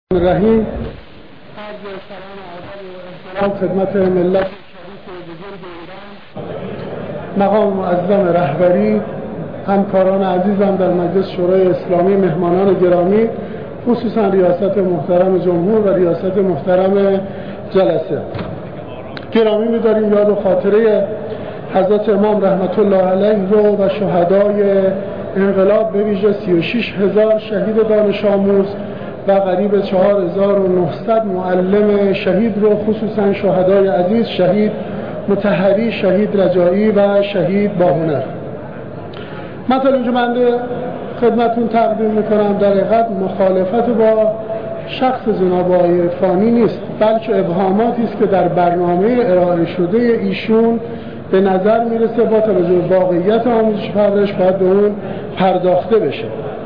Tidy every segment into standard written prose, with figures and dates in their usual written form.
رحیم عرض سلام و ادب و احترام خدمت ملت شریف بزرگ ایران، مقام معظم رهبری، همکاران عزیزم در مجلس شورای اسلامی، مهمانان گرامی، خصوصا ریاست محترم جمهور و ریاست محترم جلسه. گرامی می‌داریم یاد و خاطره حضرت امام رحمت الله علیه رو و شهدای انقلاب، به ویژه 36,000 شهید دانش آموز و قریب 4,900 معلم شهید رو، خصوصا شهدای عزیز، شهید مطهری، شهید رجایی و شهید باهنر. مطلبی که من خدمتون تقدیم میکنم در حقیقت مخالفت با شخص جناب آقای فانی نیست، بلکه ابهاماتی است که در برنامه ارائه شده ایشون به نظر میرسه با توجه به واقعیت آموزش پرورش باید به اون پرداخته بشه.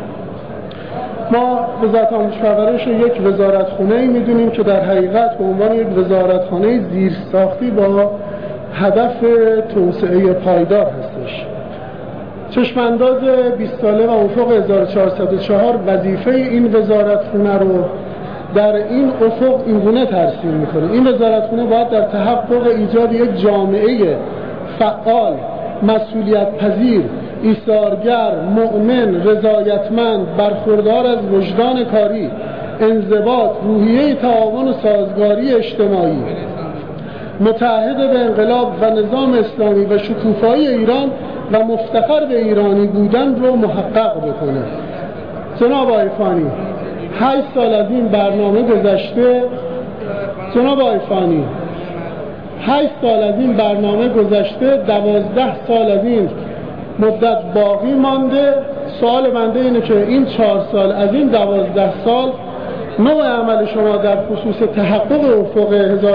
ما وزارت آموزش پرورش رو یک وزارتخانه‌ای میدونیم که در حقیقت به عنوان یک وزارتخانه زیرساختی با هدف توسعه پایدار هستش. چشمانداز 20 ساله و افق 1404 وظیفه این وزارتخانه رو در این افق اینگونه ترسیم میکنه: این وزارتخانه باید در تحقق ایجاد یک جامعه فعال، مسئولیت پذیر، ایثارگر، مؤمن، رضایتمند، برخوردار از وجدان کاری، انضباط، روحیه تعاون و سازگاری اجتماعی، متعهد به انقلاب و نظام اسلامی و شکوفایی ایران و مفتخر به ایرانی بودن رو محقق بکنه. جناب آقای فانی، 8 سال از این برنامه گذشته. جناب آقای فانی، 8 سال از این برنامه گذشته، 12 سال از این مدت باقی مانده. سوال بنده اینه که این 4 سال از این 12 سال نوع عمل شما در خصوص تحقق افق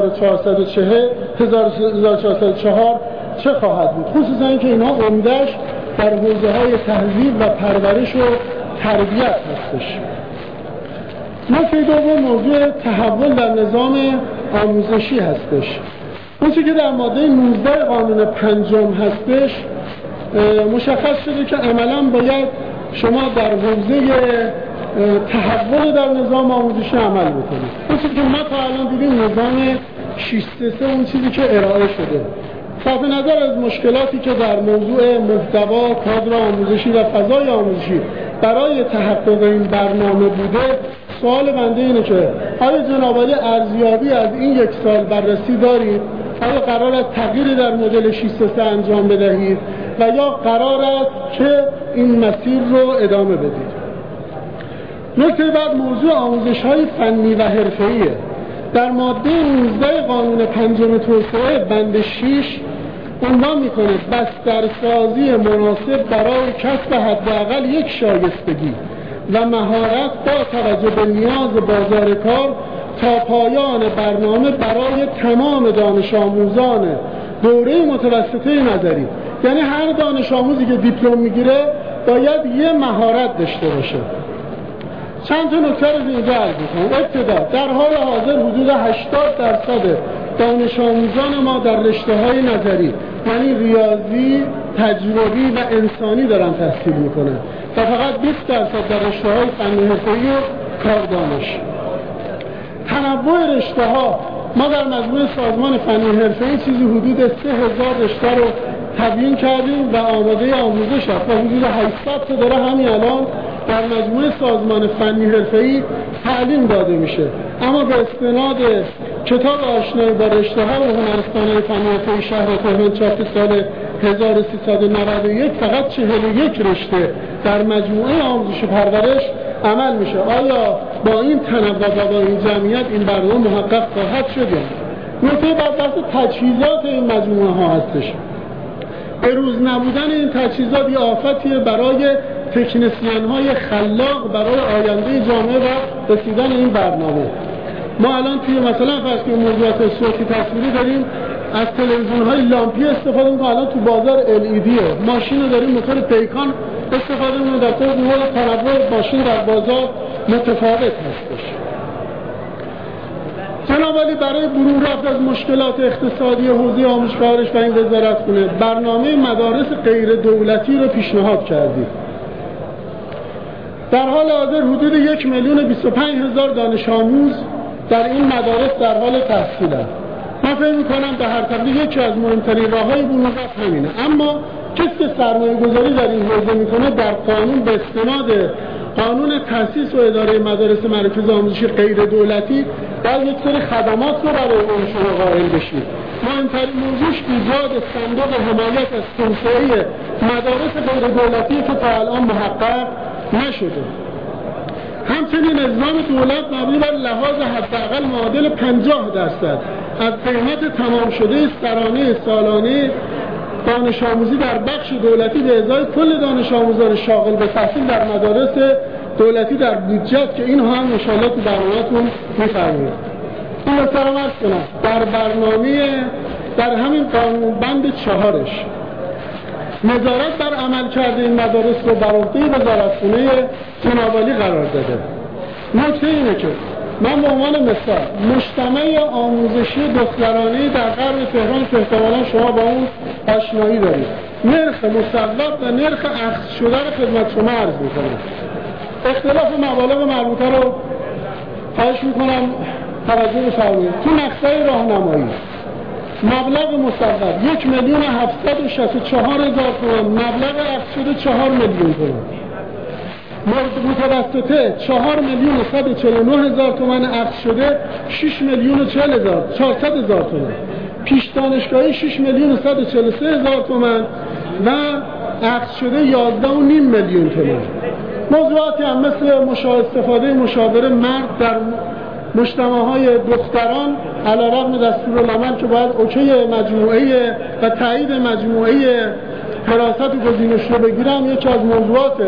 1404 چه خواهد بود، خصوصا اینکه اینها عمده‌اش در حوزه‌های تهذیب و پرورش و تربیت هستش. نکته دوم موضوع تحول در نظام آموزشی هستش. اون چیزی که در ماده 19 قانون پنجم هستش مشخص شده که عملاً باید شما در حوزه تحول در نظام آموزشی عمل بکنید. اون چیزی که ما تا الان دیدیم نظام 633، اون چیزی که ارائه شده، صرف نظر از مشکلاتی که در موضوع محتوا، کادر آموزشی و فضای آموزشی برای تحقق این برنامه بوده، سوال بنده اینه که آیا جناب عالی ارزیابی از این 1 سال بررسی دارید؟ آیا قرار است تغییری در مدل 633 انجام بدهید و یا قرار است که این مسیر رو ادامه بدید؟ نکته بعد موضوع آموزش‌های فنی و حرفه‌ایه. در ماده 19 قانون پنجم توسعه بند 6 عنوان میکنه بسترسازی مناسب برای کسب حداقل یک شایستگی و مهارت با توجه به نیاز بازار کار تا پایان برنامه برای تمام دانش آموزان دوره متوسطه نظری. یعنی هر دانش آموزی که دیپلم میگیره باید یه مهارت داشته باشه. چند تا نکته رو اینجا عرض می‌کنم. ابتدا در حال حاضر حدود 80% دانش آموزان ما در رشته‌های نظری، یعنی ریاضی، تجربی و انسانی دارن تحصیل میکنن و فقط 20% در رشته‌های فنی حرفه‌ای و کاردانش. تنوع رشته‌ها، ما در مجموعه سازمان فنی حرفه‌ای چیزی حدود 3000 رشته رو تبیین کردیم و آماده آموزش هست و حدود 800 تا داره همین الان در مجموعه سازمان فنی حرفه‌ای تعلیم داده میشه. اما به استناد کتاب آشنایی با رشته‌ها و هنرستان‌های فنی حرفه‌ای شهر تهران چاپ سال 1391 فقط 41 رشته در مجموعه آموزش و پرورش عمل میشه. آیا با این تنوع و با این جمعیت این برنامه محقق خواهد شد؟ نکته بعد بحث تجهیزات این مجموعه ها هستش. به روز نبودن این تجهیزات یه آفتیه برای تکنسین های خلاق برای آینده جامعه و رسیدن این برنامه. ما الان توی مثلا فرض کنید موضوعات صوتی تصویری داریم، از تلویزیون های لامپی استفاده می‌کنیم. الان تو بازار LED ماشین رو داریم، موتور پیکان استفاده می‌کنیم. در طور نوع تنوع ماشین در بازار متفاوت هستش. جناب عالی، برای برون رفت از مشکلات اقتصادی حوزه آموزش پرورش و این وزارتخانه برنامه مدارس غیر دولتی رو پیشنهاد کردیم. در حال حاضر حدود 1,025,000 دانش آموز در این مدارس در حال تحصیل است. من فکر می‌کنم به هر تقدیر یکی از مهمترین راه‌های بلوغ همینه. اما کسی که سرمایه گذاری در این حوزه میکنه در قانون به استناد قانون تأسیس و اداره مدارس مراکز آموزشی غیر دولتی باید یک سری خدمات رو برای اون شما قائل بشید. مهمترین موضوعش ایجاد صندوق حمایت از توسعه مدارس غیر دولتی که تا الان محقق نشده. همچنین نظام دولت مبنی بر لحاظ حداقل معادل 50% از قیمت تمام شده سرانه سالانه دانش آموزی در بخش دولتی به ازای کل دانش آموزان شاغل به تحصیل در مدارس دولتی در بودجه که این هم انشاءالله تو برنامه‌تون می‌فرمایید. این مثلا عرض کنم در برنامه در همین قانون بند 4ش نظارت بر عمل کرده این مدارس رو بر عهده وزارتخونه جناب عالی قرار داده. نکته اینه که من به عنوان مثال مجتمع آموزشی دخترانه در غرب تهران که احتمالا شما با اون آشنایی دارید، نرخ مصوب و نرخ اخذ شده رو خدمت شما عرض میکنم. اختلاف مبالغ مربوطه رو خواهش میکنم توجه بفرمایید. تو مقطع راهنمایی مبلغ مصوب 1,764,000 تومان، مبلغ اخذ شده 4 میلیون تومان، متوسطه 4,149,000 تومان، اخذ شده 6,040,400 تومان، پیش دانشگاهی 6,143,000 تومان و اخذ شده 11.5 میلیون تومان. موضوعاتی هم مثل استفاده مشاور مرد در مجتمع‌های دختران علیرغم دستورالعمل که باید اوکی مجموعه و تایید مجموعه حراست و گزینش رو بگیرم یکی از موضوعاته.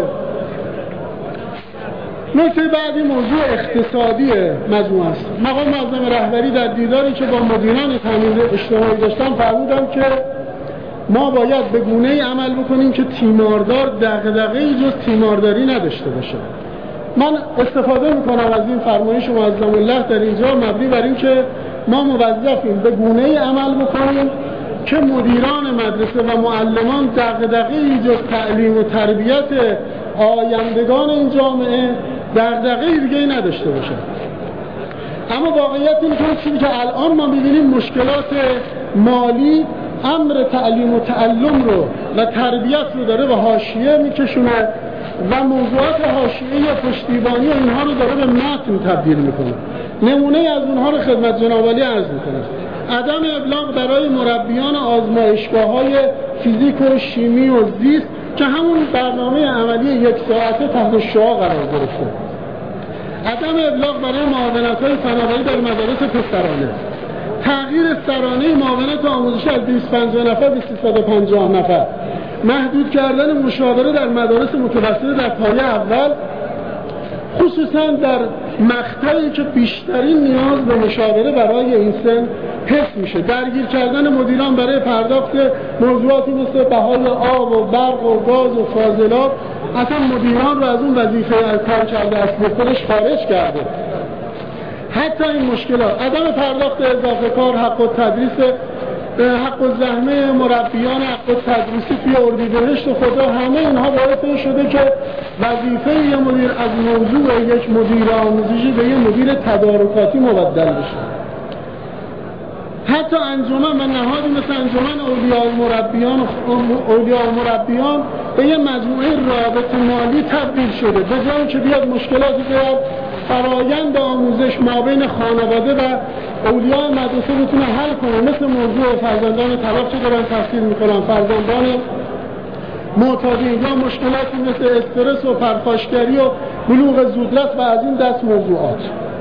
نکته بعدی موضوع اقتصادی مجموعه است. مقام معظم رهبری در دیداری که با مدیران تامین اجتماعی داشتم فرمودم که ما باید به گونه‌ای عمل بکنیم که تیماردار دغدغه‌ای جز تیمارداری نداشته باشه. من استفاده میکنم از این فرمایش معظم الله در اینجا مبنی بر این که ما موظفیم به گونه‌ای عمل بکنیم که مدیران مدرسه و معلمان دغدغه‌ای جز تعلیم و تربیت آیندگان این جامعه دغدغه‌ای دیگه نداشته باشن. اما واقعیت این که چیزی که الان ما می‌بینیم مشکلات مالی امر تعلیم و تعلم رو و تربیت رو داره به حاشیه میکشونه و موضوعات حاشیه‌ای پشتیبانی و اینها رو داره به متن تبدیل میکنه. نمونه از اونها رو خدمت جناب عالی عرض میکنم. عدم ابلاغ برای مربیان آزمایشگاه‌های فیزیک و شیمی و زیست که همون برنامه عملی 1 ساعته تحت شعاع قرار گرفته. عدم ابلاغ برای معاونت‌های فناوری در مدارس پسرانه. تغییر سرانه معاونت آموزشی از 250 نفر به 350 نفر. محدود کردن مشاوره در مدارس متوسطه در پایه اول، خصوصا در مقطعی که بیشترین نیاز به مشاوره برای این سن حس میشه. درگیر کردن مدیران برای پرداخت موضوعاتی مثل بهای آب و برق و گاز و فاضلات، اصلا مدیران رو از اون وظیفه از کار کرده اصلی خودش خارج کرده. حتی این مشکلات، عدم پرداخت اضافه کار، حق التدریس، حق الزحمه مربیان، حق التدریسی توی اردیبهشت خدا، همه اینها باعث این شده که وظیفه یه مدیر از موضوع یک مدیر آموزشی به یه مدیر تدارکاتی مبدل بشه. حتی انجمن و نهادی مثل انجمن اولیاء مربیان به یه مجموعه رابط مالی تبدیل شده، به جای که بیاد مشکلاتی بیاد فرایند آموزش مابین خانواده و اولیاء مدرسه بتونه حل کنه، مثل موضوع فرزندان طلاق چه دارن تحصیل میکنن، فرزندان معتادین، یا مشکلاتی مثل استرس و پرخاشگری و بلوغ زودرس و از این دست موضوعات.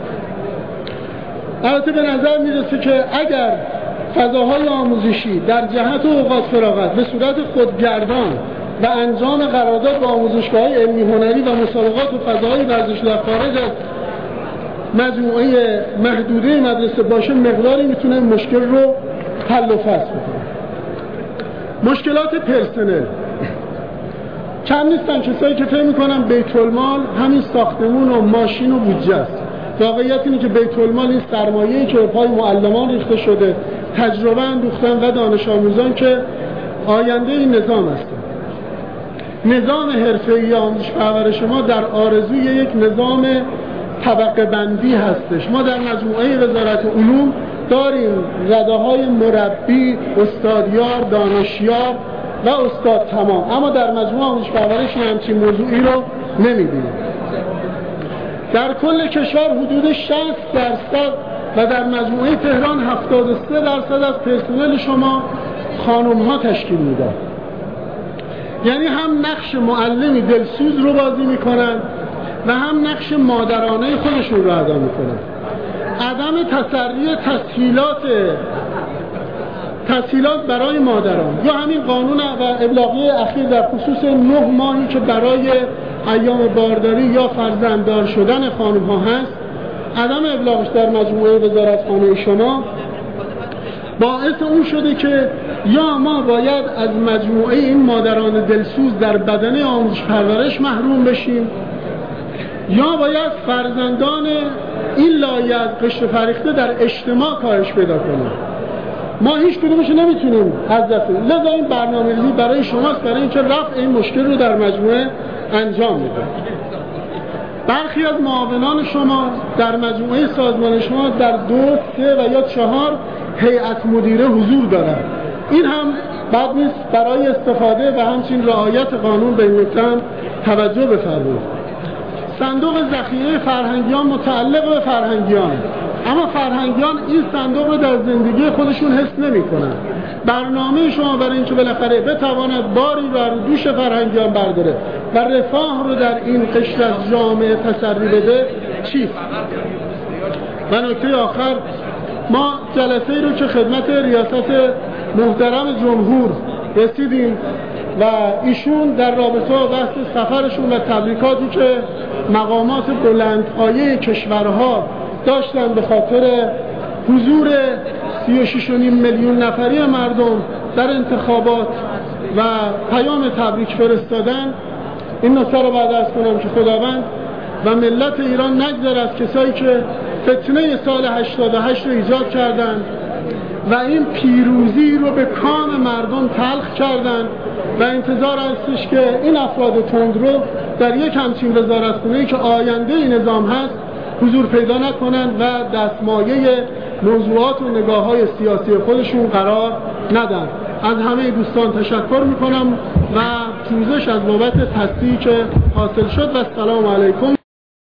البته به نظر میرسه که اگر فضاهای آموزشی در جهت و اوقات فراغت به صورت خودگردان و انجام قرارداد با آموزشگاه‌های علمی هنری و مسابقات و فضاهای ورزشی در خارج از مجموعه محدوده مدرسه باشه، مقداری میتونه مشکل رو حل و فصل بکنه. مشکلات پرسنل کم نیستن. کسایی که فکر میکنن بیت المال همین ساختمون و ماشین و بودجه است. واقعیت اینه که بیت المال این سرمایه‌ای که به پای معلمان ریخته شده، تجربه اندوختن و دانش آموزان که آینده این نظام هستن. نظام حرفه‌ای آموزش پرورش ما در آرزوی یک نظام طبقه بندی هستش. ما در مجموعه وزارت علوم داریم رده‌های مربی، استادیار، دانشیار و استاد تمام، اما در مجموعه آموزش پرورش همچین موضوعی رو نمی‌بینیم. در کل کشور حدود 60% و در مجموعه تهران 73% از پرسنل شما خانم‌ها تشکیل میدن. یعنی هم نقش معلمی دلسوز رو بازی میکنن و هم نقش مادرانه خودشون رو ادا میکنن. عدم تسری تسهیلات برای مادران یا همین قانون و ابلاغیه اخیر در خصوص 9 ماهی که برای ایام بارداری یا فرزنددار شدن خانم ها هست، عدم ابلاغش در مجموعه وزارتخانه شما باعث اون شده که یا ما باید از مجموعه این مادران دلسوز در بدن آموزش پرورش محروم بشیم، یا باید فرزندان این لایه از قشر فریخته در اجتماع کاهش پیدا کنیم. ما هیچ کدومش نمیتونیم حذف کنیم. لذا این برنامه‌ریزی برای شماست، برای اینکه رفع این مشکل رو در مجموعه انجام میده. برخی از معاونان شما در مجموعه سازمان شما در 2، 3 و یا 4 هیئت مدیره حضور دارند. این هم بد نیست برای استفاده و همچنین رعایت قانون به این نکته توجه بفرمایید. صندوق ذخیره فرهنگیان متعلق به فرهنگیان، اما فرهنگیان این صندوق رو در زندگی خودشون حس نمی‌کنن. برنامه شما برای اینکه بالاخره بتواند باری بر دوش فرهنگیان برداره و رفاه رو در این قشر از جامعه تسری بده چیست؟ و نکته آخر، ما جلسه‌ای رو که خدمت ریاست محترم جمهور رسیدیم و ایشون در رابطه با بحث سفرشون و تبریکاتی که مقامات بلندپایه کشورها داشتن به خاطر حضور 36.5 میلیون نفری مردم در انتخابات و پیام تبریک فرستادن، این نکته رو بعد از کنم که خداوند و ملت ایران نگذره از کسایی که فتنه سال 88 رو ایجاد کردن و این پیروزی رو به کام مردم تلخ کردن و انتظار هستش که این افراد تندرو در یک همچین وزارتخونه‌ای که آینده این نظام هست حضور پیدا نکنن و دستمایه موضوعات و نگاه‌های سیاسی خودشون قرار ندن. از همه دوستان تشکر میکنم و پوزش از بابت تصدیقی که حاصل شد و السلام علیکم.